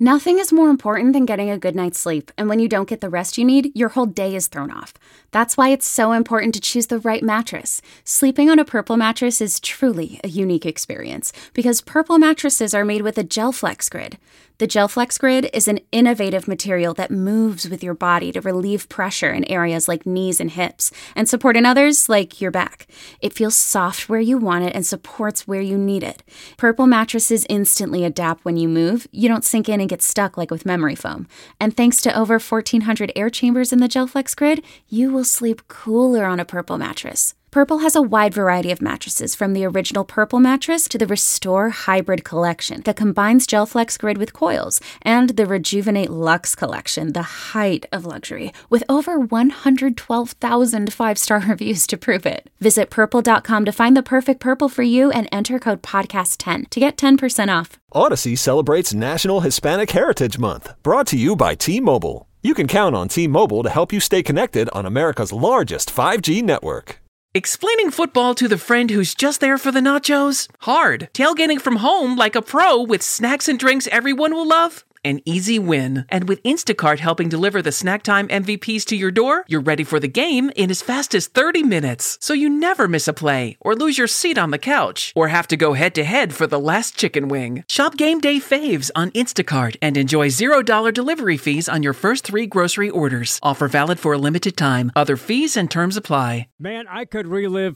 Nothing is more important than getting a good night's sleep, and when you don't get the rest you need, your whole day is thrown off. That's why it's so important to choose the right mattress. Sleeping on a Purple mattress is truly a unique experience, because Purple mattresses are made with a GelFlex Grid. The GelFlex Grid is an innovative material that moves with your body to relieve pressure in areas like knees and hips, and support in others like your back. It feels soft where you want it and supports where you need it. Purple mattresses instantly adapt when you move. You don't sink in and get stuck like with memory foam. And thanks to over 1,400 air chambers in the GelFlex Grid, you will sleep cooler on a Purple mattress. Purple has a wide variety of mattresses, from the original Purple mattress to the Restore Hybrid collection that combines GelFlex Grid with coils, and the Rejuvenate Luxe collection, the height of luxury, with over 112,000 five-star reviews to prove it. Visit purple.com to find the perfect Purple for you and enter code podcast10 to get 10% off. Odyssey celebrates National Hispanic Heritage Month, brought to you by T-Mobile. You can count on T-Mobile to help you stay connected on America's largest 5G network. Explaining football to the friend who's just there for the nachos? Hard. Tailgating from home like a pro with snacks and drinks everyone will love? An easy win. And with Instacart helping deliver the snack time MVPs to your door, you're ready for the game in as fast as 30 minutes. So you never miss a play, or lose your seat on the couch, or have to go head-to-head for the last chicken wing. Shop Game Day Faves on Instacart and enjoy $0 delivery fees on your first 3 grocery orders. Offer valid for a limited time. Other fees and terms apply. Man, I could relive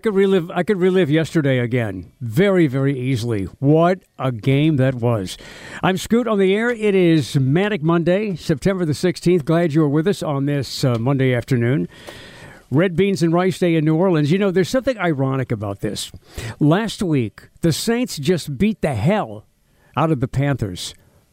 yesterday again very, very easily. What a game that was. I'm Scoot on the air. It is Manic Monday, September the 16th. Glad you were with us on this Monday afternoon. Red Beans and Rice Day in New Orleans. You know, there's something ironic about this. Last week, the Saints just beat the hell out of the Panthers.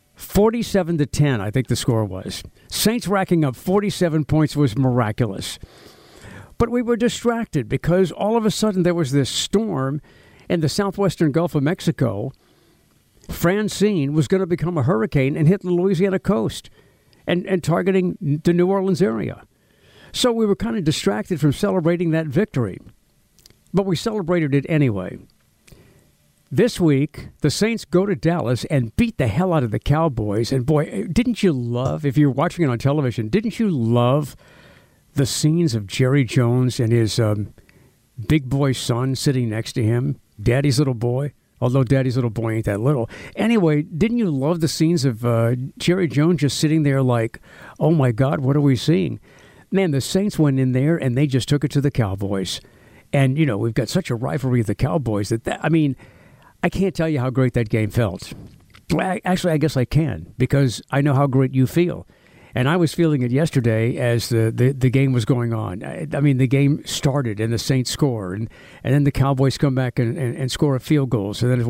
47-10, I think the score was. Saints racking up 47 points was miraculous. But we were distracted because all of a sudden there was this storm in the southwestern Gulf of Mexico. Francine was going to become a hurricane and hit the Louisiana coast and targeting the New Orleans area. So we were kind of distracted from celebrating that victory. But we celebrated it anyway. This week, the Saints go to Dallas and beat the hell out of the Cowboys. And boy, didn't you love, if you're watching it on television, didn't you love the scenes of Jerry Jones and his big boy son sitting next to him, Daddy's little boy? Although Daddy's little boy ain't that little. Anyway, didn't you love the scenes of Jerry Jones just sitting there like, oh my God, what are we seeing? Man, the Saints went in there and they just took it to the Cowboys. And, you know, we've got such a rivalry with the Cowboys I mean, I can't tell you how great that game felt. Actually, I guess I can, because I know how great you feel. And I was feeling it yesterday as the game was going on. I mean, the game started and the Saints score, and then the Cowboys come back and score a field goal. So then it's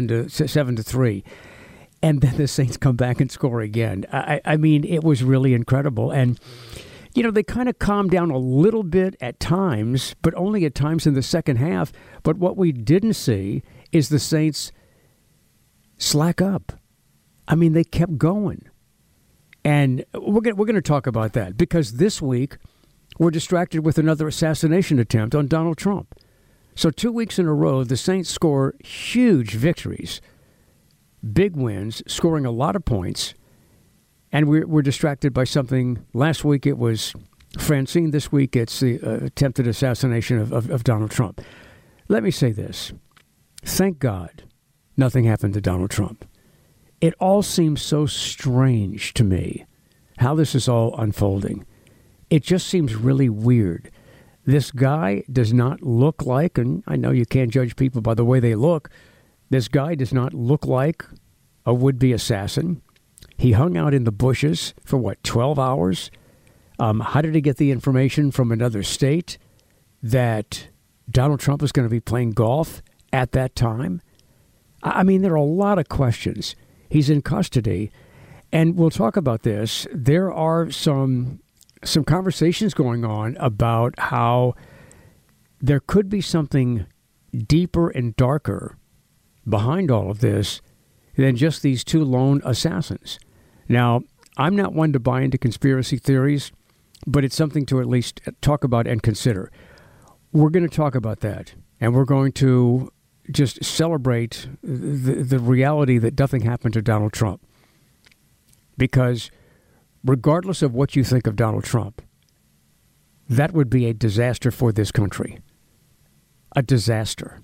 7-3, and then the Saints come back and score again. I mean, it was really incredible. And you know, they kind of calmed down a little bit at times, but only at times in the second half. But what we didn't see is the Saints slack up. I mean, they kept going. And we're going to talk about that because this week we're distracted with another assassination attempt on Donald Trump. So 2 weeks in a row, the Saints score huge victories, big wins, scoring a lot of points. And we're distracted by something. Last week it was Francine. This week it's the attempted assassination of Donald Trump. Let me say this. Thank God nothing happened to Donald Trump. It all seems so strange to me, how this is all unfolding. It just seems really weird. This guy does not look like, and I know you can't judge people by the way they look, this guy does not look like a would-be assassin. He hung out in the bushes for, 12 hours? How did he get the information from another state that Donald Trump was going to be playing golf at that time? I mean, there are a lot of questions. He's in custody, and we'll talk about this. There are some conversations going on about how there could be something deeper and darker behind all of this than just these two lone assassins. Now, I'm not one to buy into conspiracy theories, but it's something to at least talk about and consider. We're going to talk about that, and we're going to just celebrate the reality that nothing happened to Donald Trump. because regardless of what you think of Donald Trump, that would be a disaster for this country. A disaster.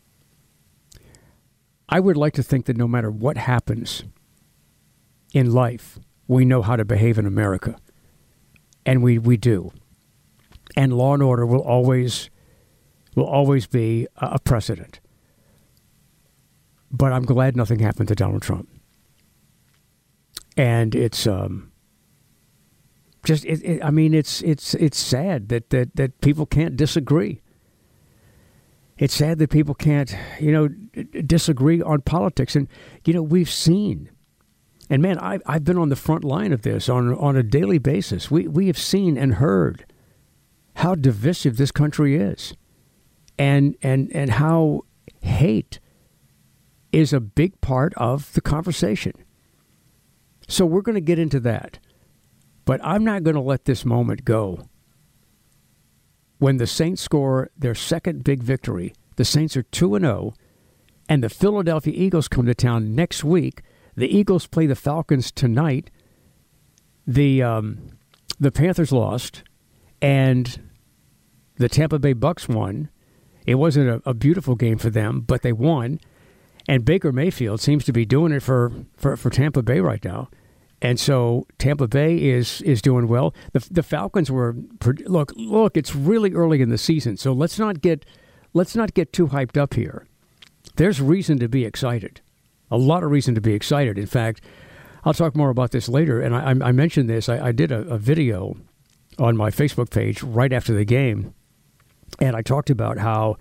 I would like to think that no matter what happens in life, we know how to behave in America. And we do. And law and order will always be a precedent. But I'm glad nothing happened to Donald Trump. And it's it's sad that people can't disagree. It's sad that people can't, disagree on politics. And, we've seen, and man, I've been on the front line of this on a daily basis. We have seen and heard how divisive this country is and how hate is a big part of the conversation. So we're going to get into that. But I'm not going to let this moment go. When the Saints score their second big victory, the Saints are 2-0, and the Philadelphia Eagles come to town next week. The Eagles play the Falcons tonight. The Panthers lost, and the Tampa Bay Bucks won. It wasn't a beautiful game for them, but they won. And Baker Mayfield seems to be doing it for Tampa Bay right now. And so Tampa Bay is doing well. The Falcons were look. It's really early in the season, so let's not get too hyped up here. There's reason to be excited, a lot of reason to be excited. In fact, I'll talk more about this later. And I mentioned this. I did a video on my Facebook page right after the game, and I talked about how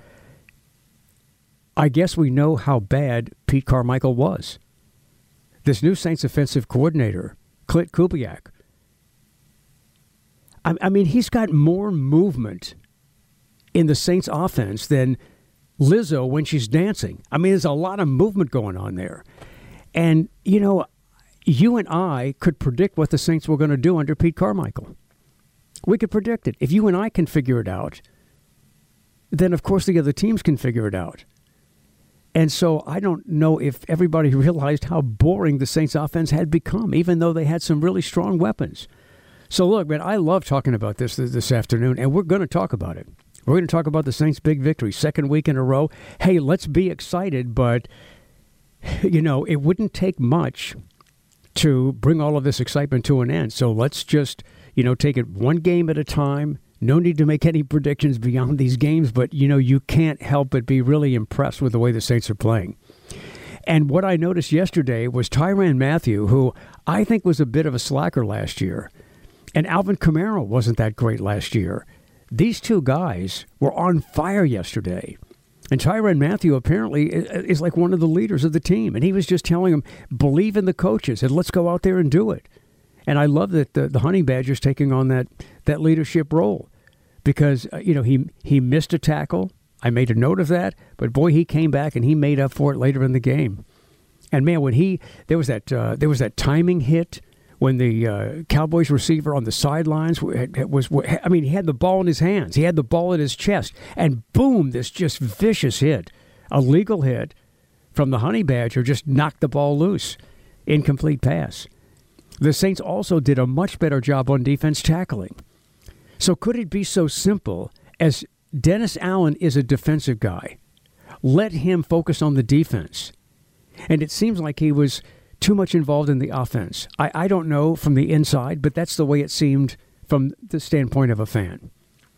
I guess we know how bad Pete Carmichael was. This new Saints offensive coordinator, Clint Kubiak, I mean, he's got more movement in the Saints offense than Lizzo when she's dancing. I mean, there's a lot of movement going on there. And, you and I could predict what the Saints were going to do under Pete Carmichael. We could predict it. If you and I can figure it out, then, of course, the other teams can figure it out. And so I don't know if everybody realized how boring the Saints offense had become, even though they had some really strong weapons. So look, man, I love talking about this afternoon, and we're going to talk about it. We're going to talk about the Saints' big victory, second week in a row. Hey, let's be excited, but, it wouldn't take much to bring all of this excitement to an end. So let's just, take it one game at a time. No need to make any predictions beyond these games, but, you can't help but be really impressed with the way the Saints are playing. And what I noticed yesterday was Tyrann Mathieu, who I think was a bit of a slacker last year, and Alvin Kamara wasn't that great last year. These two guys were on fire yesterday. And Tyrann Mathieu apparently is like one of the leaders of the team. And he was just telling them, believe in the coaches and let's go out there and do it. And I love that the Honey Badger's taking on that leadership role because, he missed a tackle. I made a note of that. But, boy, he came back and he made up for it later in the game. And, man, when there was that timing hit when the Cowboys receiver on the sidelines he had the ball in his hands. He had the ball in his chest. And, boom, this just vicious hit, a legal hit from the Honey Badger just knocked the ball loose. Incomplete pass. The Saints also did a much better job on defense tackling. So could it be so simple as Dennis Allen is a defensive guy? Let him focus on the defense. And it seems like he was too much involved in the offense. I don't know from the inside, but that's the way it seemed from the standpoint of a fan.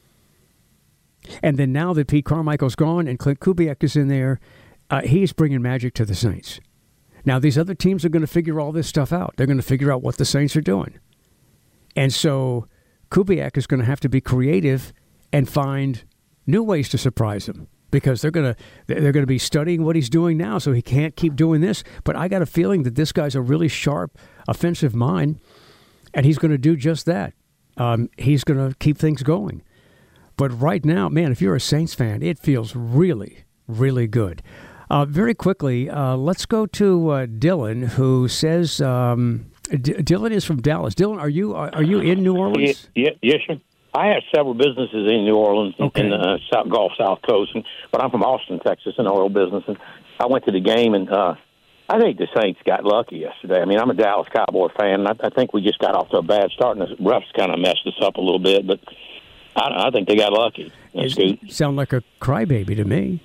And then now that Pete Carmichael's gone and Clint Kubiak is in there, he's bringing magic to the Saints. Now, these other teams are going to figure all this stuff out. They're going to figure out what the Saints are doing. And so Kubiak is going to have to be creative and find new ways to surprise them because they're going to be studying what he's doing now, so he can't keep doing this. But I got a feeling that this guy's a really sharp offensive mind, and he's going to do just that. He's going to keep things going. But right now, man, if you're a Saints fan, it feels really, really good. Very quickly, let's go to Dylan, who says Dylan is from Dallas. Dylan, are you in New Orleans? Yes, sir. I have several businesses in New Orleans in the South Coast, but I'm from Austin, Texas, in the oil business. And I went to the game, and I I think the Saints got lucky yesterday. I mean, I'm a Dallas Cowboy fan, and I think we just got off to a bad start, and the refs kind of messed us up a little bit, but I think they got lucky. Sound like a crybaby to me.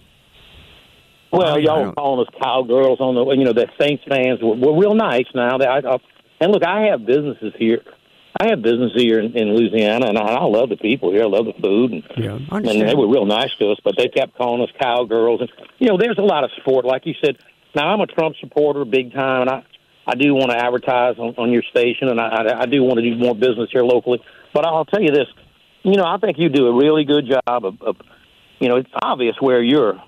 Well, y'all calling us cowgirls on the Saints fans. We're real nice now. And look, I have businesses here. I have business here in Louisiana, and I love the people here. I love the food, and they were real nice to us. But they kept calling us cowgirls, and there's a lot of support, like you said. Now I'm a Trump supporter, big time, and I do want to advertise on your station, and I do want to do more business here locally. But I'll tell you this, I think you do a really good job of it's obvious where you're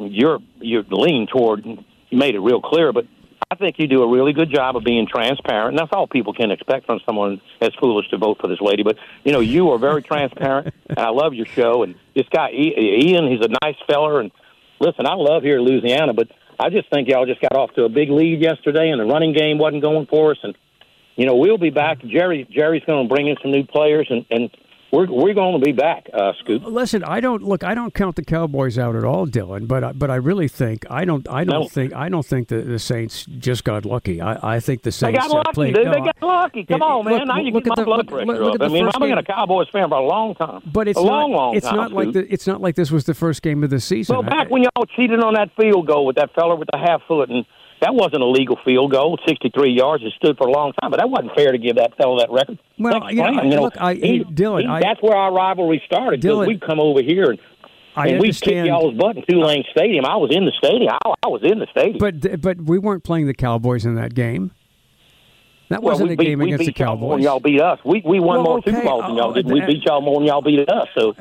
leaning toward. You made it real clear, but I think you do a really good job of being transparent, and that's all people can expect from someone as foolish to vote for this lady. But, you are very transparent, and I love your show. And this guy, Ian, he's a nice feller. And, listen, I love here in Louisiana, but I just think y'all just got off to a big lead yesterday, and the running game wasn't going for us. And, we'll be back. Jerry's going to bring in some new players, and we're going to be back, Scoop. Listen, I don't count the Cowboys out at all, Dylan. But I really think I don't think the Saints just got lucky. I think the Saints got lucky. Played. They got lucky. Come on, man. Now you get my blood pressure up. I mean, I've been a Cowboys fan for a long time. But it's long time. It's not like this was the first game of the season. Well, back when y'all cheated on that field goal with that fella with the half foot, and that wasn't a legal field goal, 63 yards. It stood for a long time, but that wasn't fair to give that fellow that record. Well, look, Dylan, that's where our rivalry started. Dylan, we'd come over here and we'd kick y'all's butt in Tulane Stadium. I was in the stadium. I was in the stadium. But we weren't playing the Cowboys in that game. That wasn't a game against the Cowboys. When y'all beat us, we won more Super Bowls than y'all did. We beat y'all more than y'all beat us. So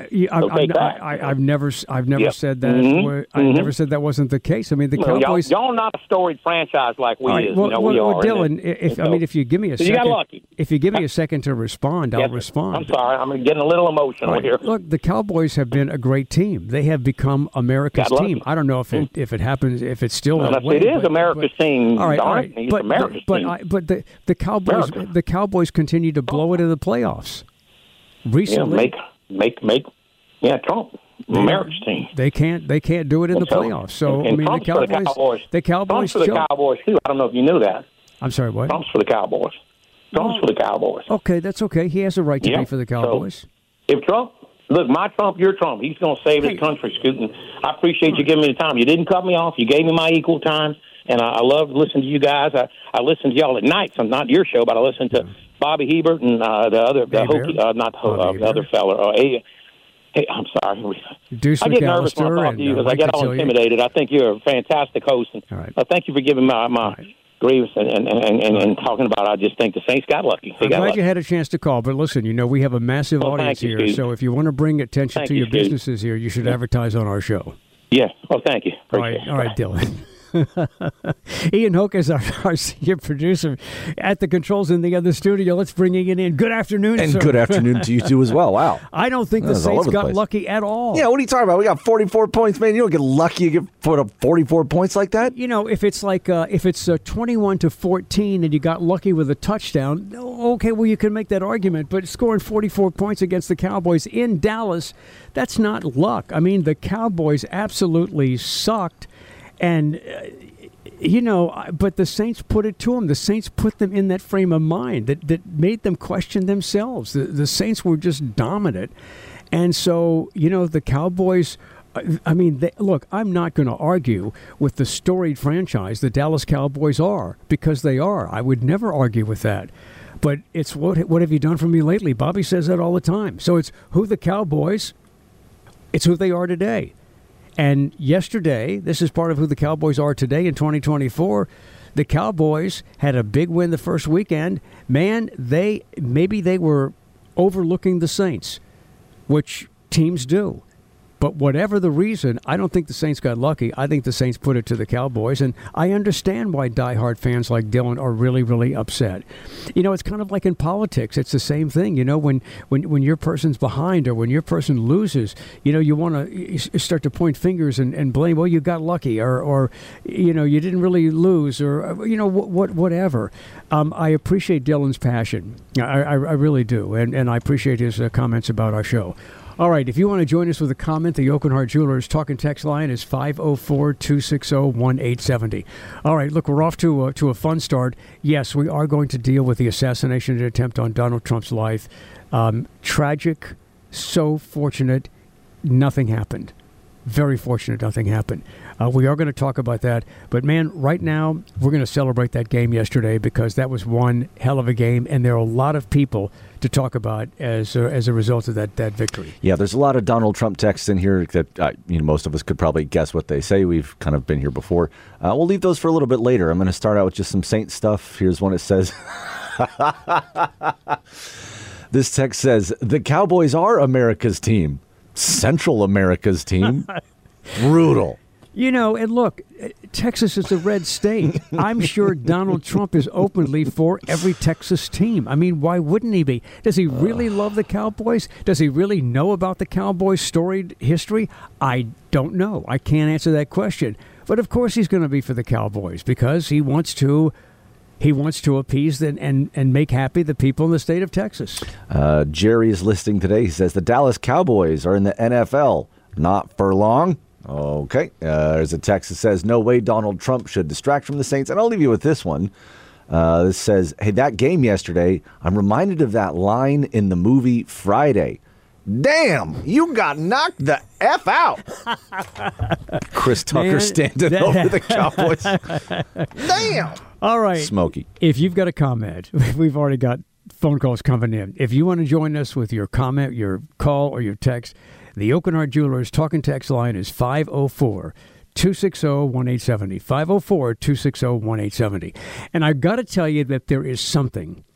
I've never said that. Mm-hmm. I never said that wasn't the case. I mean, the Cowboys. Y'all not a storied franchise like we is. We are. Dylan, if you give me a second, you got lucky. If you give me a second to respond, I'll respond. I'm sorry, I'm getting a little emotional here. Look, the Cowboys have been a great team. They have become America's team. I don't know if it happens, if it's still that way. It is America's team. All right. It's America's team. But the Cowboys. The Cowboys continue to blow it in the playoffs. Recently, Trump, America's team. They can't do it in the playoffs. So I mean, the Cowboys. Trump's for the Cowboys too. I don't know if you knew that. I'm sorry, what? Trump's for the Cowboys. Trump's for the Cowboys. Okay, that's okay. He has a right to be for the Cowboys. So if Trump, look, my Trump, your Trump, he's going to save his country, Scootin'. I appreciate you giving me the time. You didn't cut me off. You gave me my equal time. And I love listening to you guys. I listen to y'all at night. So not your show, but I listen to Bobby Hebert and the other fella. Hey, I'm sorry. I get nervous when I talk to you because I get all intimidated. I think you're a fantastic host. And thank you for giving my grievance and talking about it. I just think the Saints got lucky. I'm glad you had a chance to call. But listen, we have a massive audience here. Steve. So if you want to bring attention to your businesses here, you should advertise on our show. Yeah. Well, thank you. All right, Dylan. Ian Hoke is our senior producer at the controls in the other studio. Let's bring Ian in. Good afternoon, and sir. Good afternoon to you too as well. Wow. I don't think the Saints got lucky at all. Yeah, what are you talking about? We got 44 points, man. You don't get lucky. You get put up 44 points like that. If it's like if it's 21-14 and you got lucky with a touchdown, okay, well you can make that argument. But scoring 44 points against the Cowboys in Dallas, that's not luck. I mean, the Cowboys absolutely sucked. And, but the Saints put it to them. The Saints put them in that frame of mind that made them question themselves. The Saints were just dominant. And so, the Cowboys, I mean, look, I'm not going to argue with the storied franchise the Dallas Cowboys are, because they are. I would never argue with that. But it's what have you done for me lately? Bobby says that all the time. So it's who the Cowboys, it's who they are today. And yesterday, this is part of who the Cowboys are today in 2024. The Cowboys had a big win the first weekend. Man, maybe they were overlooking the Saints, which teams do. But whatever the reason, I don't think the Saints got lucky. I think the Saints put it to the Cowboys. And I understand why diehard fans like Dylan are really, really upset. It's kind of like in politics. It's the same thing. When your person's behind or when your person loses, you want to start to point fingers and blame, well, you got lucky or you didn't really lose or, whatever. I appreciate Dylan's passion. I really do. And I appreciate his comments about our show. All right, if you want to join us with a comment, the Oakland Heart Jewelers talk and text line is 504-260-1870. All right, look, we're off to a fun start. Yes, we are going to deal with the assassination attempt on Donald Trump's life. Tragic, so fortunate, nothing happened. Very fortunate nothing happened. We are going to talk about that. But, man, right now we're going to celebrate that game yesterday because that was one hell of a game, and there are a lot of people to talk about as a result of that victory. Yeah, there's a lot of Donald Trump texts in here that most of us could probably guess what they say. We've kind of been here before. We'll leave those for a little bit later. I'm going to start out with just some Saints stuff. Here's one it says. This text says, the Cowboys are America's team. Central America's team. Brutal. And look, Texas is a red state. I'm sure Donald Trump is openly for every Texas team. I mean, why wouldn't he be? Does he really love the Cowboys? Does he really know about the Cowboys' storied history? I don't know. I can't answer that question. But of course he's going to be for the Cowboys because he wants to appease and make happy the people in the state of Texas. Jerry is listing today. He says the Dallas Cowboys are in the NFL. Not for long. Okay. There's a text that says, no way Donald Trump should distract from the Saints. And I'll leave you with this one. This says, hey, that game yesterday, I'm reminded of that line in the movie Friday. Damn, you got knocked the F out. Chris Tucker standing over the Cowboys. Damn. All right. Smokey. If you've got a comment, we've already got phone calls coming in. If you want to join us with your comment, your call, or your text, the Oakland Heart Jewelers talk and text line is 504-260-1870. 504-260-1870. And I've got to tell you that there's something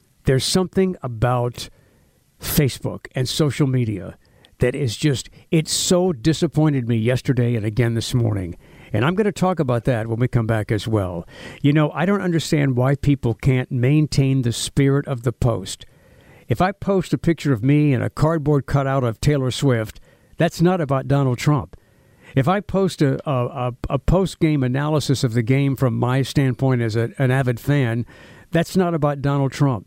about Facebook and social media that is just, it so disappointed me yesterday and again this morning. And I'm going to talk about that when we come back as well. I don't understand why people can't maintain the spirit of the post. If I post a picture of me and a cardboard cutout of Taylor Swift, that's not about Donald Trump. If I post a post-game analysis of the game from my standpoint as an avid fan, that's not about Donald Trump.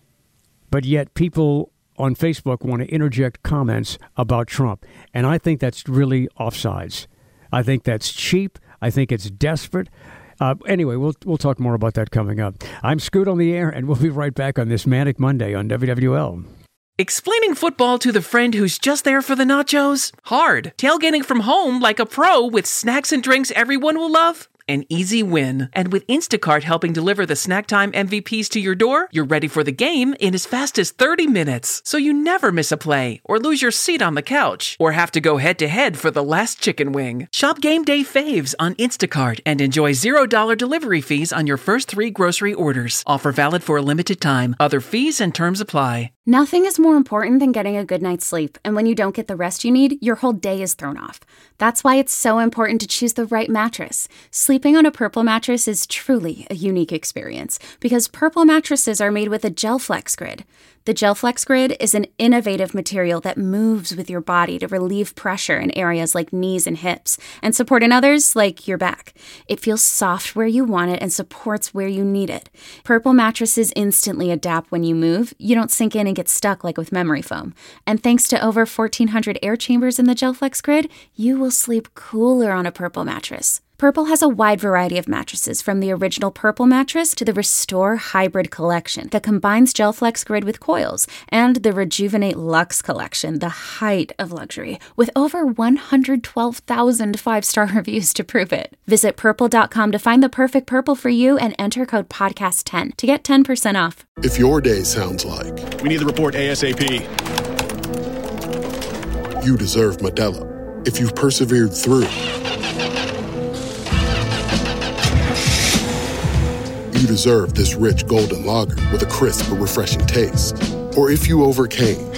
But yet people on Facebook want to interject comments about Trump. And I think that's really offsides. I think that's cheap. I think it's desperate. Anyway, we'll talk more about that coming up. I'm Scoot on the air, and we'll be right back on this Manic Monday on WWL. Explaining football to the friend who's just there for the nachos? Hard. Tailgating from home like a pro with snacks and drinks everyone will love? An easy win. And with Instacart helping deliver the snack time MVPs to your door, you're ready for the game in as fast as 30 minutes. So you never miss a play, or lose your seat on the couch, or have to go head-to-head for the last chicken wing. Shop Game Day Faves on Instacart and enjoy $0 delivery fees on your first 3 grocery orders. Offer valid for a limited time. Other fees and terms apply. Nothing is more important than getting a good night's sleep, and when you don't get the rest you need, your whole day is thrown off. That's why it's so important to choose the right mattress. Sleeping on a Purple mattress is truly a unique experience because Purple mattresses are made with a GelFlex Grid. The GelFlex Grid is an innovative material that moves with your body to relieve pressure in areas like knees and hips and support in others like your back. It feels soft where you want it and supports where you need it. Purple mattresses instantly adapt when you move. You don't sink in and get stuck like with memory foam. And thanks to over 1,400 air chambers in the GelFlex Grid, you will sleep cooler on a Purple mattress. Purple has a wide variety of mattresses, from the original Purple mattress to the Restore Hybrid collection that combines GelFlex Grid with coils, and the Rejuvenate Luxe collection, the height of luxury, with over 112,000 5-star reviews to prove it. Visit Purple.com to find the perfect Purple for you and enter code PODCAST10 to get 10% off. If your day sounds like, we need the report ASAP, you deserve Modelo. If you've persevered through, you deserve this rich golden lager with a crisp but refreshing taste. Or if you overcame. 2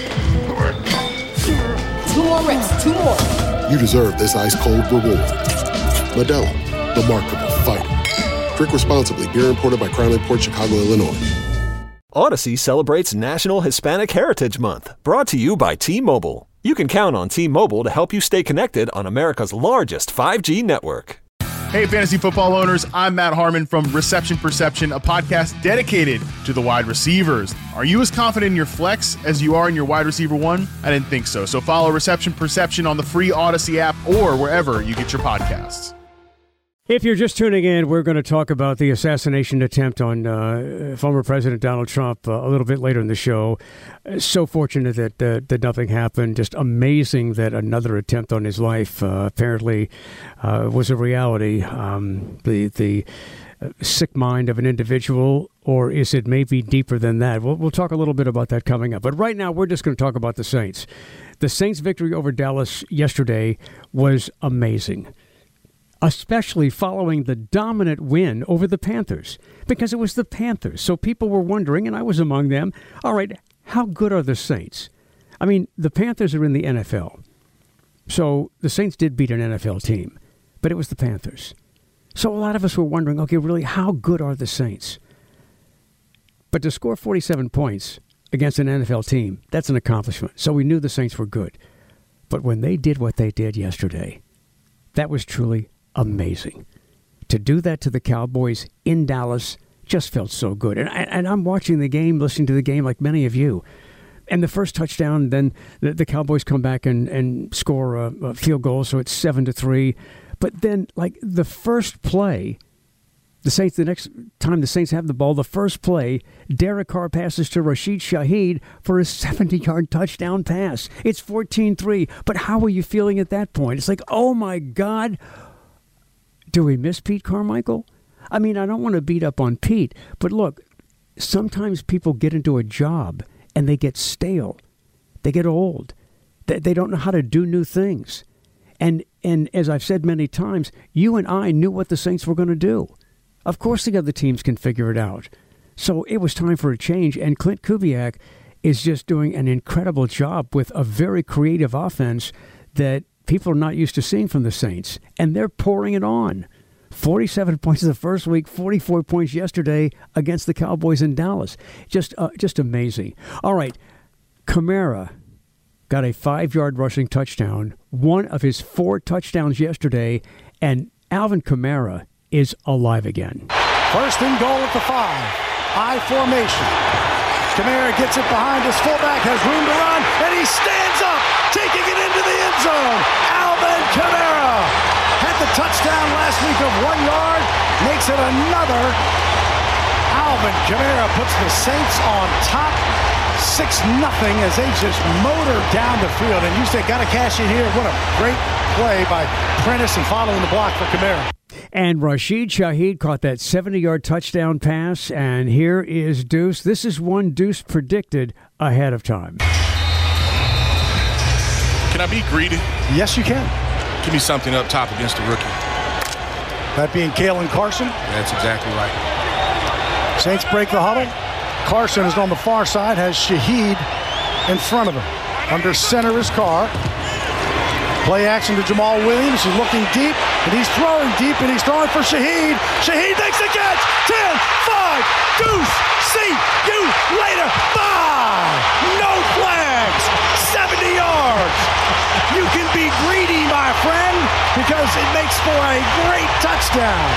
more reps, 2 more. You deserve this ice-cold reward. Modelo, the Remarkable Fighter. Drink responsibly. Beer imported by Crown Imports, Chicago, Illinois. Odyssey celebrates National Hispanic Heritage Month, brought to you by T-Mobile. You can count on T-Mobile to help you stay connected on America's largest 5G network. Hey, fantasy football owners, I'm Matt Harmon from Reception Perception, a podcast dedicated to the wide receivers. Are you as confident in your flex as you are in your wide receiver one? I didn't think so. So follow Reception Perception on the free Odyssey app or wherever you get your podcasts. If you're just tuning in, we're going to talk about the assassination attempt on former President Donald Trump a little bit later in the show. So fortunate that nothing happened. Just amazing that another attempt on his life apparently was a reality. The sick mind of an individual, or is it maybe deeper than that? We'll talk a little bit about that coming up. But right now, we're just going to talk about the Saints. The Saints' victory over Dallas yesterday was amazing, especially following the dominant win over the Panthers, because it was the Panthers. So people were wondering, and I was among them, all right, how good are the Saints? I mean, the Panthers are in the NFL. So the Saints did beat an NFL team, but it was the Panthers. So a lot of us were wondering, okay, really, how good are the Saints? But to score 47 points against an NFL team, that's an accomplishment. So we knew the Saints were good. But when they did what they did yesterday, that was truly amazing. To do that to the Cowboys in Dallas just felt so good. And I'm watching the game, listening to the game like many of you. And the first touchdown, then the Cowboys come back and score a field goal, so it's 7-3. But then, like, the first play, the next time the Saints have the ball, the first play, Derek Carr passes to Rashid Shaheed for a 70-yard touchdown pass. It's 14-3. But how are you feeling at that point? It's like, oh, my God. Do we miss Pete Carmichael? I mean, I don't want to beat up on Pete, but look, sometimes people get into a job and they get stale. They get old. They don't know how to do new things. And as I've said many times, you and I knew what the Saints were going to do. Of course the other teams can figure it out. So it was time for a change, and Clint Kubiak is just doing an incredible job with a very creative offense that people are not used to seeing from the Saints, and they're pouring it on. 47 points in the first week, 44 points yesterday against the Cowboys in Dallas. Just amazing. All right, Kamara got a 5-yard rushing touchdown, one of his 4 touchdowns yesterday, and Alvin Kamara is alive again. First and goal at the 5. I formation. Kamara gets it behind his fullback, has room to run, and he stands up, taking it into the end zone. Alvin Kamara had the touchdown last week of 1 yard, makes it another. Alvin Kamara puts the Saints on top, 6-0 as they just motor down the field. And you said, got to cash in here. What a great play by Prentice and following the block for Kamara. And Rashid Shaheed caught that 70-yard touchdown pass, and here is Deuce. This is one Deuce predicted ahead of time. Can I be greedy? Yes, you can. Give me something up top against the rookie. That being Kalen Carson. That's exactly right. Saints break the huddle. Carson is on the far side, has Shaheed in front of him. Under center is Carr. Play action to Jamal Williams. He's looking deep, and he's throwing deep, and he's throwing for Shaheed. Shaheed makes the catch. 10, 5, Deuce. See you later. 5. No flags. 70 yards. You can be greedy, my friend, because it makes for a great touchdown.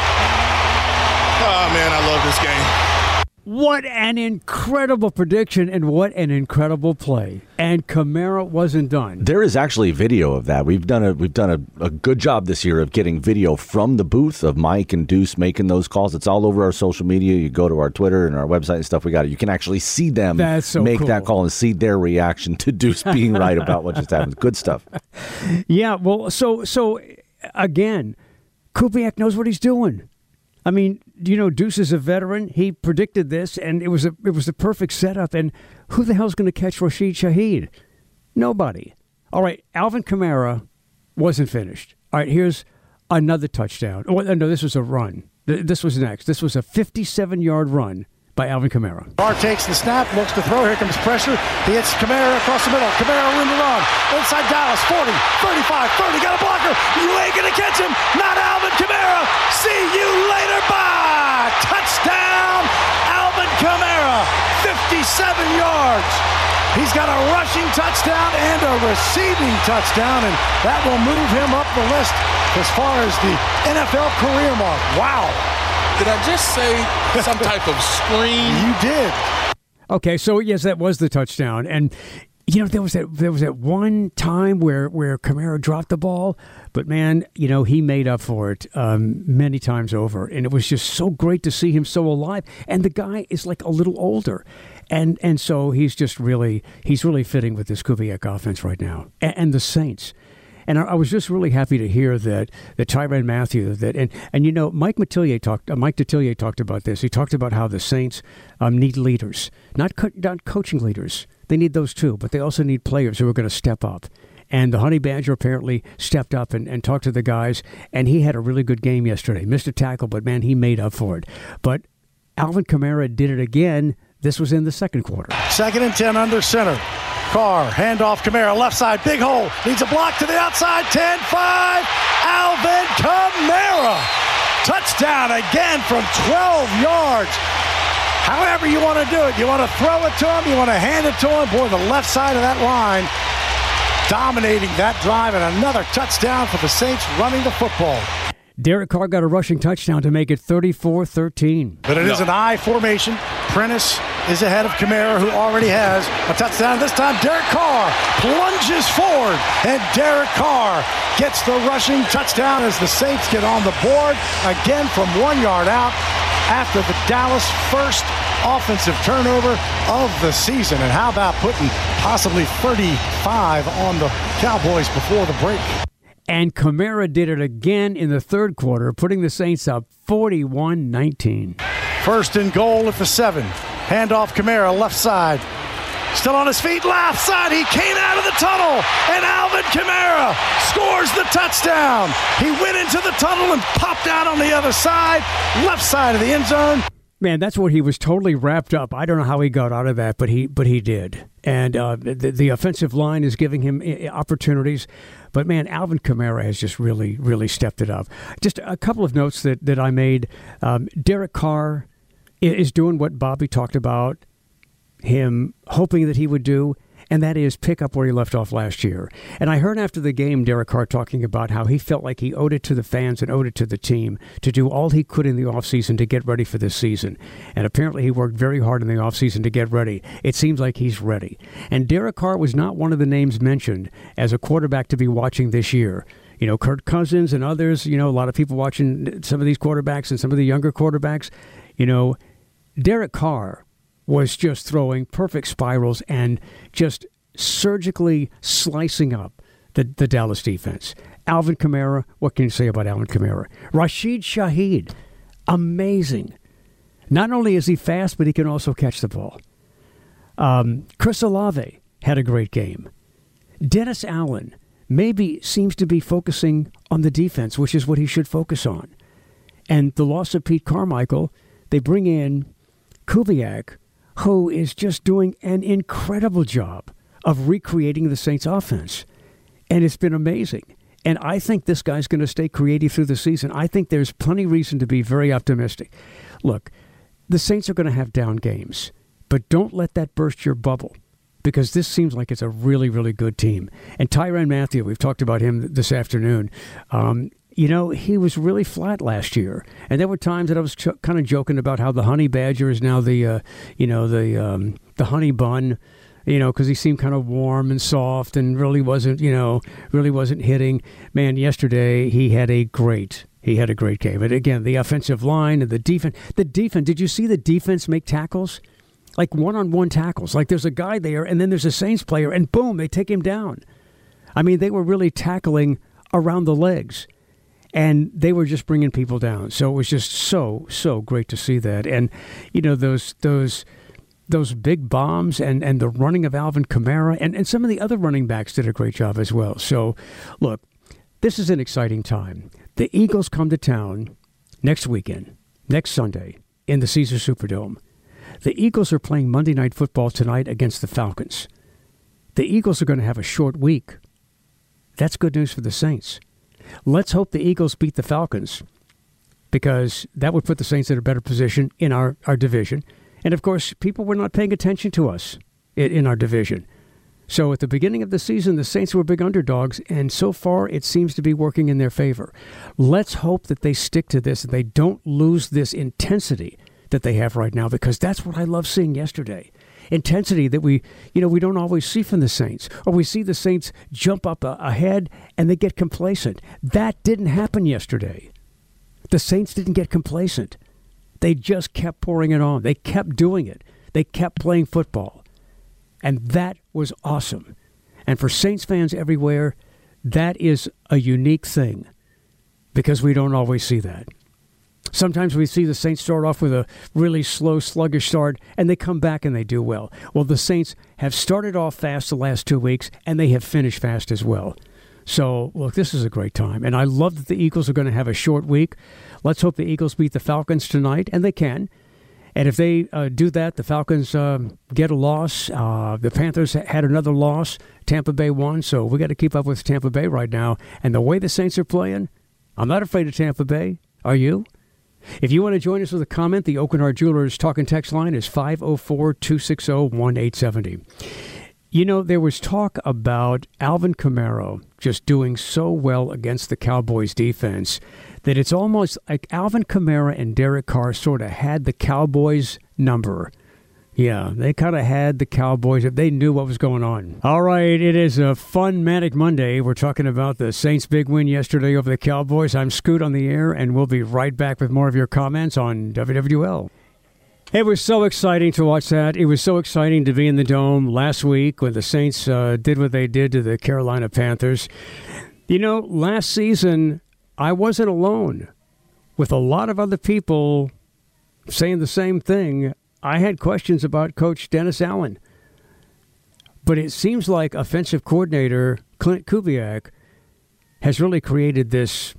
Oh, man, I love this game. What an incredible prediction and what an incredible play. And Kamara wasn't done. There is actually video of that. We've done a good job this year of getting video from the booth of Mike and Deuce making those calls. It's all over our social media. You go to our Twitter and our website and stuff. We got it. You can actually see them make that call and see their reaction to Deuce being right about what just happened. Good stuff. Yeah, well, so again, Kubiak knows what he's doing. I mean, you know, Deuce is a veteran. He predicted this, and it was the perfect setup. And who the hell's going to catch Rashid Shaheed? Nobody. All right, Alvin Kamara wasn't finished. All right, here's another touchdown. Oh, no, this was a run. This was next. This was a 57-yard run by Alvin Kamara. Carr takes the snap, looks to throw. Here comes pressure. He hits Kamara across the middle. Kamara room to run. Inside Dallas, 40, 35, 30. Got a blocker. You ain't going to catch him. Not Alvin Kamara. See you later. Bye. Touchdown, Alvin Kamara. 57 yards. He's got a rushing touchdown and a receiving touchdown, and that will move him up the list as far as the NFL career mark. Wow. Did I just say some type of scream? You did. Okay, so yes, that was the touchdown. And you know, there was that one time where Kamara dropped the ball, but man, you know, he made up for it many times over, and it was just so great to see him so alive. And the guy is like a little older, and so he's really fitting with this Kubiak offense right now, and the Saints. And I was just really happy to hear that Tyrann Mathieu, and you know, Mike Detillier talked about this. He talked about how the Saints need leaders, not coaching leaders. They need those too, but they also need players who are going to step up. And the Honey Badger apparently stepped up and talked to the guys, and he had a really good game yesterday. Missed a tackle, but man, he made up for it. But Alvin Kamara did it again. This was in the second quarter. 2nd and 10 under center. Carr, handoff, Kamara, left side, big hole. Needs a block to the outside, 10-5. Alvin Kamara. Touchdown again from 12 yards. However you want to do it. You want to throw it to him, you want to hand it to him. Boy, the left side of that line dominating that drive, and another touchdown for the Saints running the football. Derek Carr got a rushing touchdown to make it 34-13. But it is an I formation. Prentice is ahead of Kamara, who already has a touchdown. This time, Derek Carr plunges forward, and Derek Carr gets the rushing touchdown as the Saints get on the board again from 1 yard out after the Dallas first offensive turnover of the season. And how about putting possibly 35 on the Cowboys before the break? And Kamara did it again in the third quarter, putting the Saints up 41-19. 1st and goal at the 7. Handoff Kamara, left side. Still on his feet, left side. He came out of the tunnel, and Alvin Kamara scores the touchdown. He went into the tunnel and popped out on the other side, left side of the end zone. Man, that's what he was totally wrapped up. I don't know how he got out of that, but he did. And the offensive line is giving him opportunities. But, man, Alvin Kamara has just really, really stepped it up. Just a couple of notes that I made. Derek Carr is doing what Bobby talked about, him hoping that he would do, and that is pick up where he left off last year. And I heard after the game Derek Carr talking about how he felt like he owed it to the fans and owed it to the team to do all he could in the offseason to get ready for this season. And apparently he worked very hard in the offseason to get ready. It seems like he's ready. And Derek Carr was not one of the names mentioned as a quarterback to be watching this year. You know, Kirk Cousins and others, you know, a lot of people watching some of these quarterbacks and some of the younger quarterbacks. You know, Derek Carr was just throwing perfect spirals and just surgically slicing up the Dallas defense. Alvin Kamara, what can you say about Alvin Kamara? Rashid Shaheed, amazing. Not only is he fast, but he can also catch the ball. Chris Olave had a great game. Dennis Allen maybe seems to be focusing on the defense, which is what he should focus on. And the loss of Pete Carmichael, they bring in Kubiak, who is just doing an incredible job of recreating the Saints offense. And it's been amazing. And I think this guy's going to stay creative through the season. I think there's plenty of reason to be very optimistic. Look, the Saints are going to have down games, but don't let that burst your bubble, because this seems like it's a really, really good team. And Tyrann Mathieu, we've talked about him this afternoon. You know, he was really flat last year. And there were times that I was kind of joking about how the Honey Badger is now the honey bun, you know, because he seemed kind of warm and soft and really wasn't hitting. Man, yesterday he had a great game. And again, the offensive line and the defense, did you see the defense make tackles? Like one-on-one tackles. Like there's a guy there and then there's a Saints player and boom, they take him down. I mean, they were really tackling around the legs. And they were just bringing people down. So it was just so great to see that. And, you know, those big bombs and the running of Alvin Kamara and some of the other running backs did a great job as well. So, look, this is an exciting time. The Eagles come to town next weekend, next Sunday, in the Caesars Superdome. The Eagles are playing Monday Night Football tonight against the Falcons. The Eagles are going to have a short week. That's good news for the Saints. Let's hope the Eagles beat the Falcons, because that would put the Saints in a better position in our division. And, of course, people were not paying attention to us in our division. So at the beginning of the season, the Saints were big underdogs, and so far it seems to be working in their favor. Let's hope that they stick to this and they don't lose this intensity that they have right now, because that's what I love seeing yesterday. Intensity that we don't always see from the Saints, or we see the Saints jump up ahead and they get complacent. That didn't happen yesterday. The Saints didn't get complacent. They just kept pouring it on. They kept doing it. They kept playing football. And that was awesome. And for Saints fans everywhere, that is a unique thing, because we don't always see that. Sometimes we see the Saints start off with a really slow, sluggish start, and they come back and they do well. Well, the Saints have started off fast the last 2 weeks, and they have finished fast as well. So, look, this is a great time. And I love that the Eagles are going to have a short week. Let's hope the Eagles beat the Falcons tonight, and they can. And if they do that, the Falcons get a loss. The Panthers had another loss. Tampa Bay won, so we got to keep up with Tampa Bay right now. And the way the Saints are playing, I'm not afraid of Tampa Bay. Are you? If you want to join us with a comment, the Oaken Heart Jewelers talk and text line is 504-260-1870. You know, there was talk about Alvin Kamara just doing so well against the Cowboys defense that it's almost like Alvin Kamara and Derek Carr sort of had the Cowboys number. Yeah, they kind of had the Cowboys. They knew what was going on. All right, it is a fun, manic Monday. We're talking about the Saints' big win yesterday over the Cowboys. I'm Scoot on the air, and we'll be right back with more of your comments on WWL. It was so exciting to watch that. It was so exciting to be in the Dome last week when the Saints did what they did to the Carolina Panthers. You know, last season, I wasn't alone. With a lot of other people saying the same thing, I had questions about Coach Dennis Allen. But it seems like offensive coordinator Clint Kubiak has really created this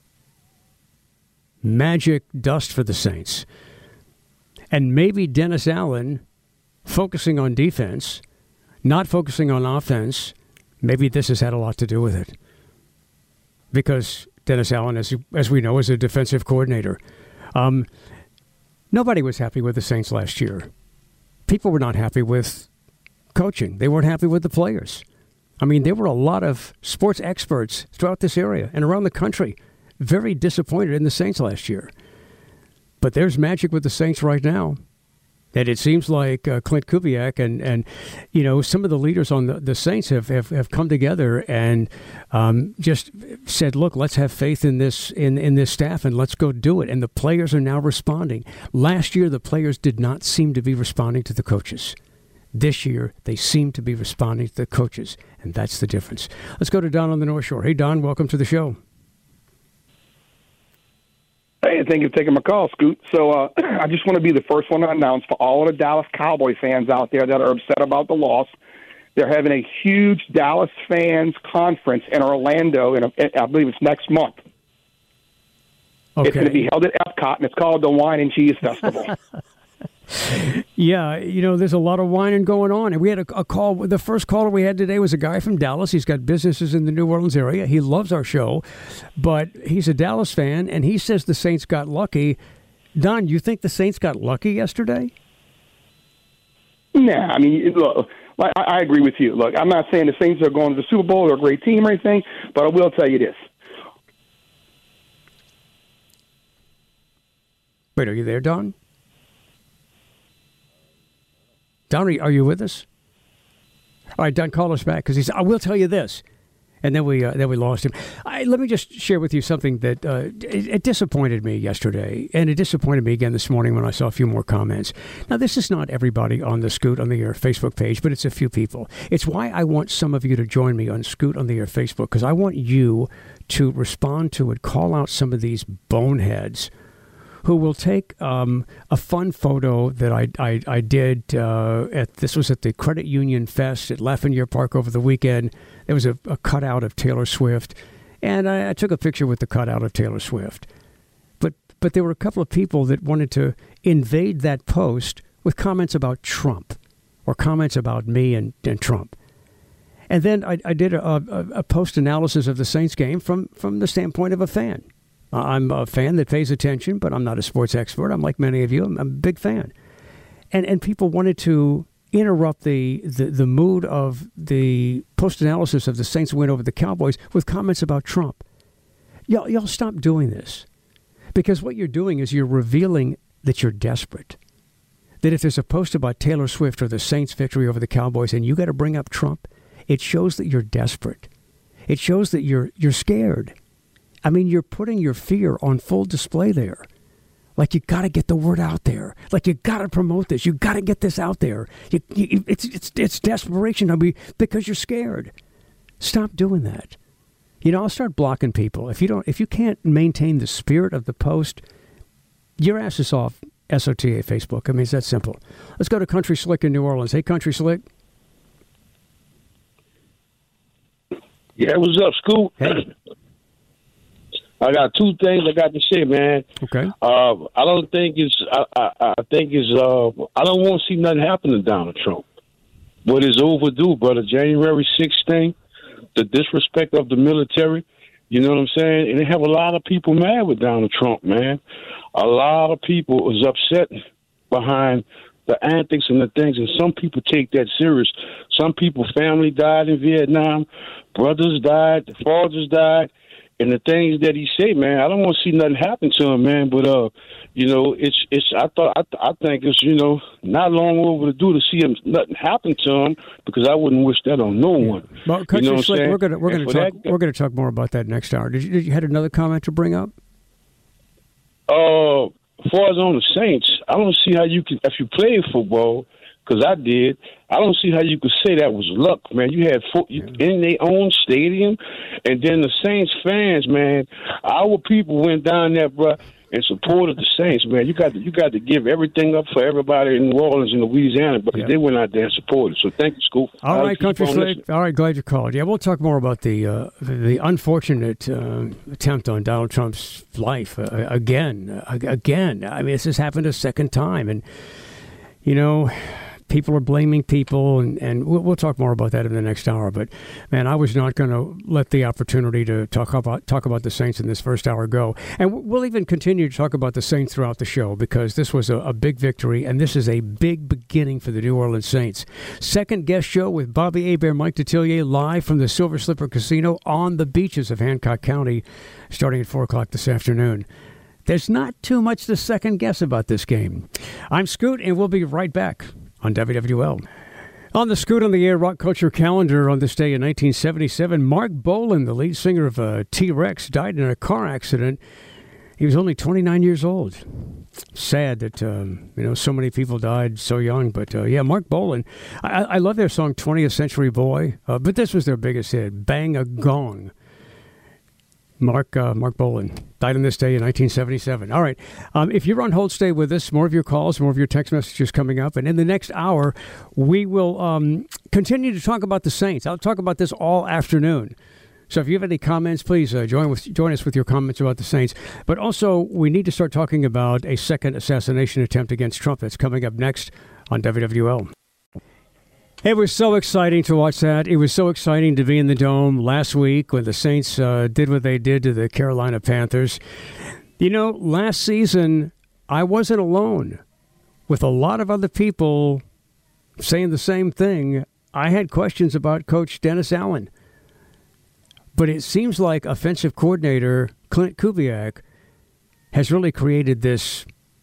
magic dust for the Saints. And maybe Dennis Allen focusing on defense, not focusing on offense, maybe this has had a lot to do with it. Because Dennis Allen, as we know, is a defensive coordinator. Nobody was happy with the Saints last year. People were not happy with coaching. They weren't happy with the players. I mean, there were a lot of sports experts throughout this area and around the country very disappointed in the Saints last year. But there's magic with the Saints right now. And it seems like Clint Kubiak and you know, some of the leaders on the Saints have come together and just said, look, let's have faith in this staff and let's go do it. And the players are now responding. Last year, the players did not seem to be responding to the coaches. This year, they seem to be responding to the coaches, and that's the difference. Let's go to Don on the North Shore. Hey, Don, welcome to the show. Hey, thank you for taking my call, Scoot. So I just want to be the first one to announce for all of the Dallas Cowboy fans out there that are upset about the loss, they're having a huge Dallas fans conference in Orlando, I believe it's next month. Okay. It's going to be held at Epcot, and it's called the Wine and Cheese Festival. Yeah, you know, there's a lot of whining going on. And we had a call. The first caller we had today was a guy from Dallas. He's got businesses in the New Orleans area. He loves our show, but he's a Dallas fan, and he says the Saints got lucky. Don, you think the Saints got lucky yesterday? Nah, I mean, look, I agree with you. Look, I'm not saying the Saints are going to the Super Bowl. They're a great team or anything, but I will tell you this. Wait, are you there, Don? Don, are you with us? All right, Don, call us back because he said, I will tell you this. And then we lost him. Let me just share with you something that it disappointed me yesterday, and it disappointed me again this morning when I saw a few more comments. Now, this is not everybody on the Scoot on the Air Facebook page, but it's a few people. It's why I want some of you to join me on Scoot on the Air Facebook, because I want you to respond to it, call out some of these boneheads who will take a fun photo that I did this was at the Credit Union Fest at Lafayette Park over the weekend. There was a cutout of Taylor Swift, and I took a picture with the cutout of Taylor Swift. But there were a couple of people that wanted to invade that post with comments about Trump or comments about me and Trump. And then I did a post analysis of the Saints game from the standpoint of a fan. I'm a fan that pays attention, but I'm not a sports expert. I'm like many of you. I'm a big fan. And people wanted to, interrupt the mood of the post-analysis of the Saints win over the Cowboys with comments about Trump. Y'all stop doing this. Because what you're doing is you're revealing that you're desperate. That if there's a post about Taylor Swift or the Saints' victory over the Cowboys and you got to bring up Trump, it shows that you're desperate. It shows that you're scared. I mean, you're putting your fear on full display there. Like, you got to get the word out there. Like, you got to promote this. You got to get this out there. It's desperation. I mean, because you're scared. Stop doing that. I'll start blocking people. If you can't maintain the spirit of the post, your ass is off SOTA Facebook. I mean, it's that simple. Let's go to Country Slick in New Orleans. Hey, Country Slick. Yeah, what's up, Scoop? Hey. I got two things I got to say, man. Okay. I don't think it's. I think it's. I don't want to see nothing happen to Donald Trump. But it's overdue, brother. January 6th thing, the disrespect of the military. You know what I'm saying? And they have a lot of people mad with Donald Trump, man. A lot of people is upset behind the antics and the things, and some people take that serious. Some people, family died in Vietnam, brothers died, fathers died. And the things that he said, man, I don't want to see nothing happen to him, man. But it's. I think it's not long overdue to see nothing happen to him, because I wouldn't wish that on no one. Well, Country Slick, we're gonna talk more about that next hour. Did you had another comment to bring up? As far as on the Saints, I don't see how you can, if you played football, because I did. I don't see how you could say that was luck, man. You had in their own stadium, and then the Saints fans, man. Our people went down there, bro, and supported the Saints, man. You got to give everything up for everybody in New Orleans and Louisiana, but they went out there and supported. So thank you, Scoop. All right, Country Slick. All right, glad you called. Yeah, we'll talk more about the unfortunate attempt on Donald Trump's life again. I mean, this has happened a second time, and people are blaming people, and we'll talk more about that in the next hour. But, man, I was not going to let the opportunity to talk about the Saints in this first hour go. And we'll even continue to talk about the Saints throughout the show, because this was a big victory, and this is a big beginning for the New Orleans Saints. Second guest show with Bobby Hebert, Mike Detillier, live from the Silver Slipper Casino on the beaches of Hancock County, starting at 4 o'clock this afternoon. There's not too much to second guess about this game. I'm Scoot, and we'll be right back on WWL. On the Scoot on the Air Rock Culture calendar on this day in 1977, Mark Bolan, the lead singer of T-Rex, died in a car accident. He was only 29 years old. Sad that, so many people died so young. But, Mark Bolan. I love their song 20th Century Boy, but this was their biggest hit, Bang a Gong. Mark Bolan died on this day in 1977. All right. If you're on hold, stay with us. More of your calls, more of your text messages coming up. And in the next hour, we will continue to talk about the Saints. I'll talk about this all afternoon. So if you have any comments, please join us with your comments about the Saints. But also, we need to start talking about a second assassination attempt against Trump that's coming up next on WWL. It was so exciting to watch that. It was so exciting to be in the Dome last week when the Saints did what they did to the Carolina Panthers. Last season, I wasn't alone. With a lot of other people saying the same thing, I had questions about Coach Dennis Allen. But it seems like offensive coordinator Clint Kubiak has really created this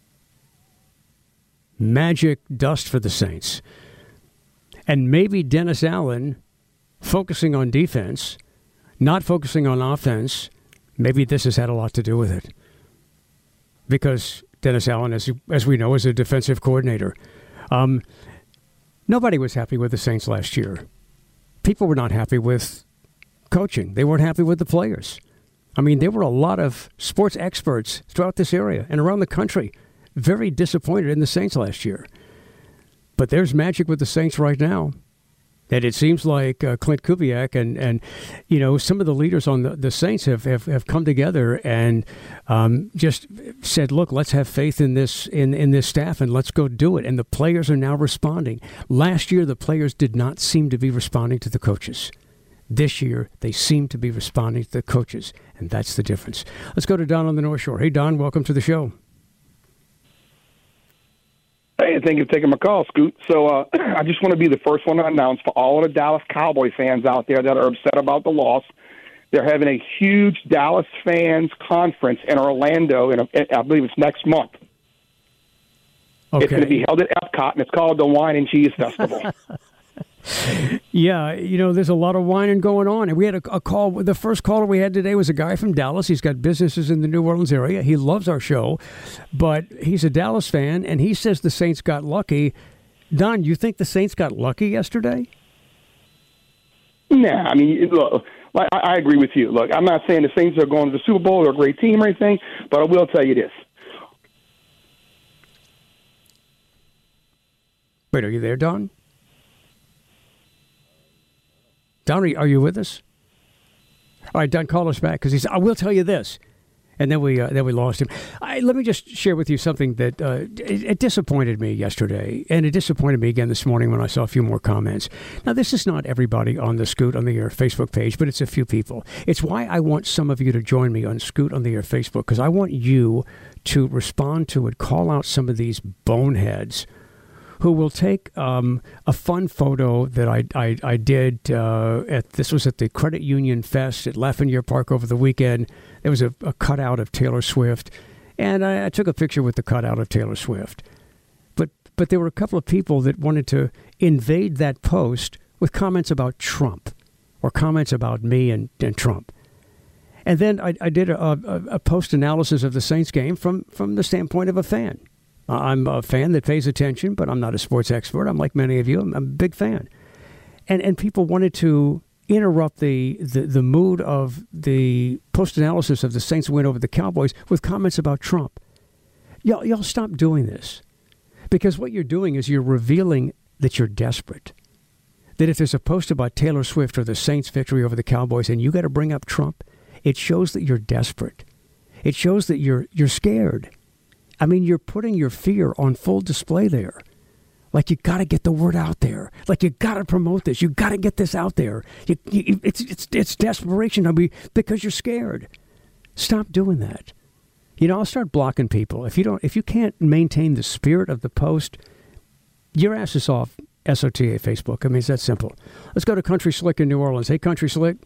magic dust for the Saints. And maybe Dennis Allen, focusing on defense, not focusing on offense, maybe this has had a lot to do with it. Because Dennis Allen, as we know, is a defensive coordinator. Nobody was happy with the Saints last year. People were not happy with coaching. They weren't happy with the players. I mean, there were a lot of sports experts throughout this area and around the country very disappointed in the Saints last year. But there's magic with the Saints right now. And it seems like Clint Kubiak and some of the leaders on the Saints have come together and just said, look, let's have faith in this staff and let's go do it. And the players are now responding. Last year, the players did not seem to be responding to the coaches. This year, they seem to be responding to the coaches, and that's the difference. Let's go to Don on the North Shore. Hey, Don, welcome to the show. Hey, thank you for taking my call, Scoot. So I just want to be the first one to announce for all of the Dallas Cowboy fans out there that are upset about the loss. They're having a huge Dallas fans conference in Orlando, I believe it's next month. Okay. It's going to be held at Epcot, and it's called the Wine and Cheese Festival. Yeah, there's a lot of whining going on. And we had a call. The first caller we had today was a guy from Dallas. He's got businesses in the New Orleans area. He loves our show, but he's a Dallas fan, and he says the Saints got lucky. Don, you think the Saints got lucky yesterday? Nah, I mean, look, I agree with you. Look, I'm not saying the Saints are going to the Super Bowl. They're a great team or anything, but I will tell you this. Wait, are you there, Don? Don, are you with us? All right, Don, call us back because he said, I will tell you this. And then we lost him. Let me just share with you something that it disappointed me yesterday, and it disappointed me again this morning when I saw a few more comments. Now, this is not everybody on the Scoot on the Air Facebook page, but it's a few people. It's why I want some of you to join me on Scoot on the Air Facebook, because I want you to respond to it, call out some of these boneheads who will take a fun photo that I did this was at the Credit Union Fest at Lafayette Park over the weekend. There was a cutout of Taylor Swift, and I took a picture with the cutout of Taylor Swift. But there were a couple of people that wanted to invade that post with comments about Trump or comments about me and Trump. And then I did a post analysis of the Saints game from the standpoint of a fan. I'm a fan that pays attention, but I'm not a sports expert. I'm like many of you. I'm a big fan. And people wanted to interrupt the mood of the post-analysis of the Saints win over the Cowboys with comments about Trump. Y'all stop doing this. Because what you're doing is you're revealing that you're desperate. That if there's a post about Taylor Swift or the Saints' victory over the Cowboys and you got to bring up Trump, it shows that you're desperate. It shows that you're scared. I mean, you're putting your fear on full display there. Like, you got to get the word out there. Like, you got to promote this. You got to get this out there. It's desperation. I mean, because you're scared. Stop doing that. I'll start blocking people. If you can't maintain the spirit of the post, your ass is off SOTA Facebook. I mean, it's that simple. Let's go to Country Slick in New Orleans. Hey, Country Slick.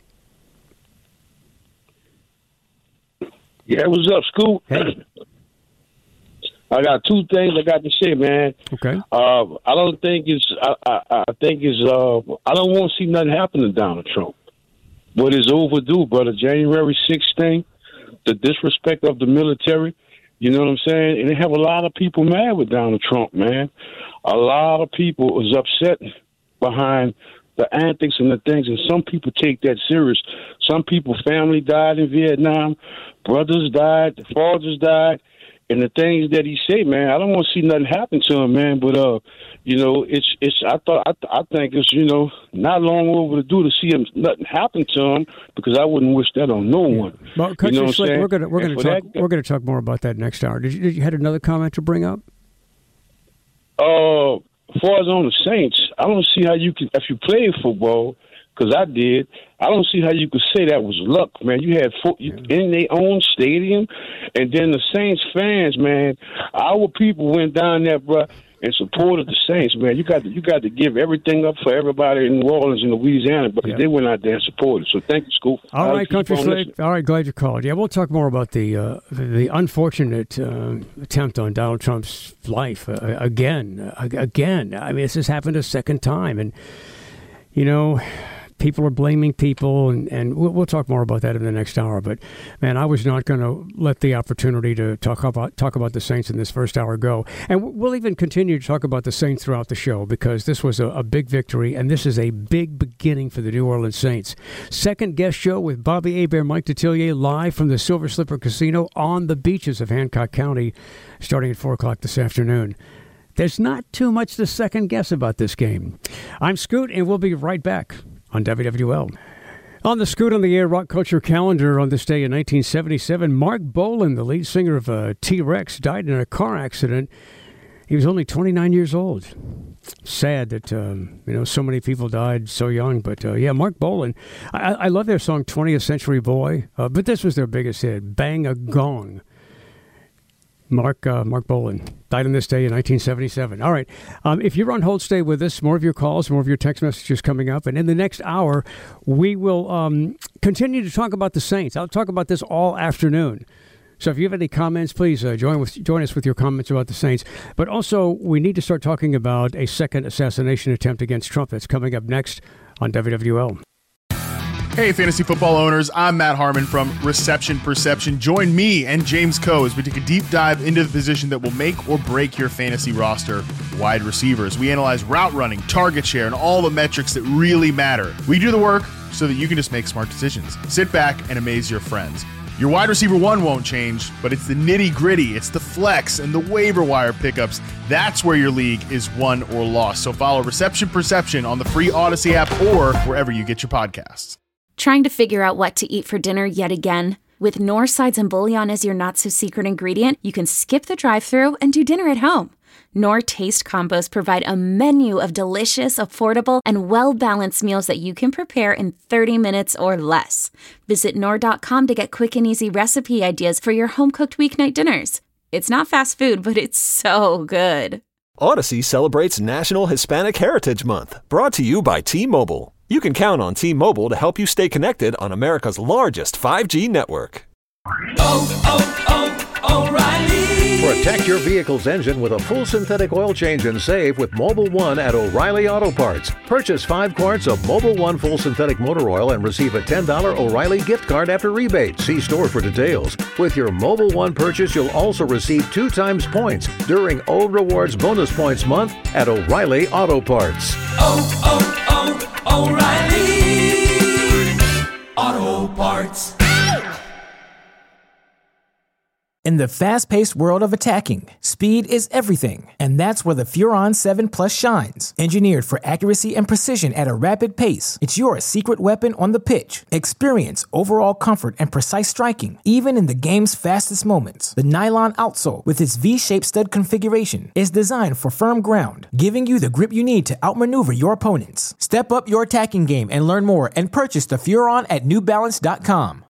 Yeah, what's up, Scoop? Hey. I got two things I got to say, man. Okay. I don't think it's. I think it's. I don't want to see nothing happen to Donald Trump. But it's overdue, brother. January 6th thing, the disrespect of the military. You know what I'm saying? And they have a lot of people mad with Donald Trump, man. A lot of people is upset behind the antics and the things, and some people take that serious. Some people, family died in Vietnam, brothers died, fathers died. And the things that he said, man, I don't want to see nothing happen to him, man. But it's. I think it's not long overdue to see him nothing happen to him, because I wouldn't wish that on no one. Well, Country Slick, we're gonna talk more about that next hour. Did you had another comment to bring up? As far as on the Saints, I don't see how you can, if you play football, because I did. I don't see how you could say that was luck, man. You had in their own stadium, and then the Saints fans, man. Our people went down there, bro, and supported the Saints, man. You got to give everything up for everybody in New Orleans and Louisiana, but they went out there and supported. So thank you, Scoop. All right, Country Slick. All right, glad you called. Yeah, we'll talk more about the unfortunate attempt on Donald Trump's life again. I mean, this has happened a second time, and people are blaming people, and we'll talk more about that in the next hour. But, man, I was not going to let the opportunity to talk about the Saints in this first hour go. And we'll even continue to talk about the Saints throughout the show, because this was a big victory, and this is a big beginning for the New Orleans Saints. Second guest show with Bobby Hebert, Mike Detillier, live from the Silver Slipper Casino on the beaches of Hancock County, starting at 4 o'clock this afternoon. There's not too much to second guess about this game. I'm Scoot, and we'll be right back on WWL. On the Scoot on the Air Rock Culture calendar on this day in 1977, Mark Bolan, the lead singer of T-Rex, died in a car accident. He was only 29 years old. Sad that, so many people died so young. But, Mark Bolan. I love their song 20th Century Boy, but this was their biggest hit, Bang a Gong. Mark Bolan died on this day in 1977. All right. If you're on hold, stay with us. More of your calls, more of your text messages coming up. And in the next hour, we will continue to talk about the Saints. I'll talk about this all afternoon. So if you have any comments, please join us with your comments about the Saints. But also, we need to start talking about a second assassination attempt against Trump that's coming up next on WWL. Hey, fantasy football owners. I'm Matt Harmon from Reception Perception. Join me and James Coe as we take a deep dive into the position that will make or break your fantasy roster, wide receivers. We analyze route running, target share, and all the metrics that really matter. We do the work so that you can just make smart decisions. Sit back and amaze your friends. Your wide receiver one won't change, but it's the nitty-gritty, it's the flex, and the waiver wire pickups. That's where your league is won or lost. So follow Reception Perception on the free Odyssey app or wherever you get your podcasts. Trying to figure out what to eat for dinner yet again? With Knorr sides and bouillon as your not-so-secret ingredient, you can skip the drive-thru and do dinner at home. Knorr Taste Combos provide a menu of delicious, affordable, and well-balanced meals that you can prepare in 30 minutes or less. Visit Knorr.com to get quick and easy recipe ideas for your home-cooked weeknight dinners. It's not fast food, but it's so good. Odyssey celebrates National Hispanic Heritage Month, brought to you by T-Mobile. You can count on T-Mobile to help you stay connected on America's largest 5G network. O'Reilly. Protect your vehicle's engine with a full synthetic oil change and save with Mobil 1 at O'Reilly Auto Parts. Purchase 5 quarts of Mobil 1 full synthetic motor oil and receive a $10 O'Reilly gift card after rebate. See store for details. With your Mobil 1 purchase, you'll also receive 2 times points during O Rewards Bonus Points Month at O'Reilly Auto Parts. O'Reilly Auto Parts. In the fast-paced world of attacking, speed is everything, and that's where the Furon 7 Plus shines. Engineered for accuracy and precision at a rapid pace, it's your secret weapon on the pitch. Experience overall comfort and precise striking, even in the game's fastest moments. The nylon outsole, with its V-shaped stud configuration, is designed for firm ground, giving you the grip you need to outmaneuver your opponents. Step up your attacking game and learn more and purchase the Furon at NewBalance.com.